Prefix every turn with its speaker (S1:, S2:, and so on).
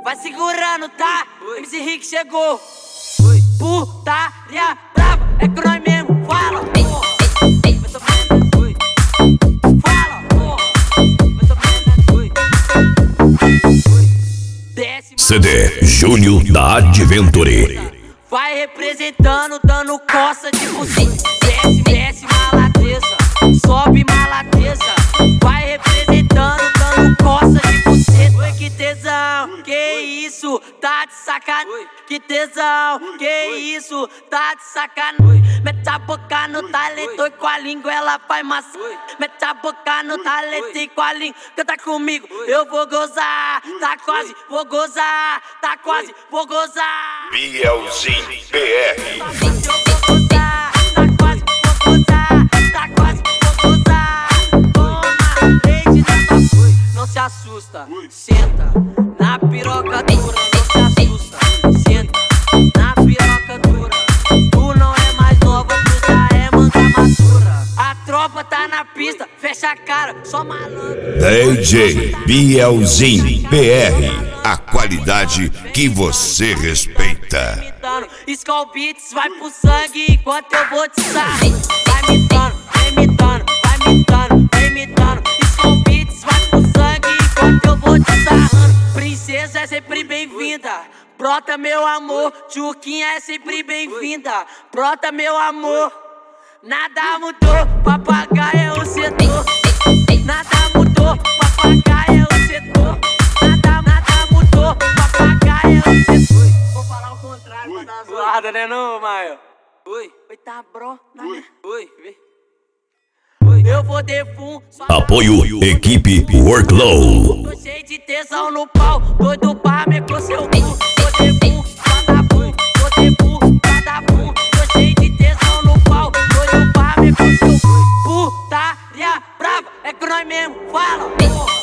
S1: Vai segurando, tá? MC Rick chegou. Putaria brava, é que nós mesmo fala.
S2: CD Júnior da Adventure.
S1: Vai representando, dando coça de buceta. Desce, desce, maladeza. Sobe, maladeza. Vai representando, dando coça de buceta. Oi, que tesão, que isso, tá de sacanagem. Que tesão, que isso, tá de sacanagem. Mete a boca no talento e com a língua ela faz massa. Mete a boca no talento e com a língua. Canta comigo, eu vou gozar. Tá quase, vou gozar. Tá quase, vou gozar.
S2: Bielzinho BR.
S1: Eu vou gozar. Tá quase, vou gozar. Tá quase, vou gozar. Toma, leite nessa foi. Não se assusta, senta na piroca dura. Não se assusta, senta na piroca dura. Tu não é mais nova, tu já é manga madura. A tropa tá na pista, fecha a cara, só malandro.
S2: DJ Bielzinho BR. A qualidade que você respeita.
S1: Skull Beats vai pro sangue enquanto eu vou te sarrar. Vai imitando, vai imitando, vai imitando, vai imitando. Skull Beats vai pro sangue enquanto eu vou te sarrando. Princesa é sempre bem-vinda, brota meu amor. Tchuquinha é sempre bem-vinda, brota meu amor. Nada mudou, papagaio é o setor. Nada mudou, papagaio é o setor. Nada mudou, papagaio é o setor. Vou falar o contrário pra dar zoada, né não, Maio? Oi, tá bro, oi, vê. Eu vou defum.
S2: Apoio Equipe Worklow.
S1: Tô cheio de tesão no pau, doido pra meter seu cu. Tô defum, vagabundo, tô defum, vagabundo. Tô cheio de tesão no pau, doido pra meter seu cu. Putaria brava, é que nós mesmo fala.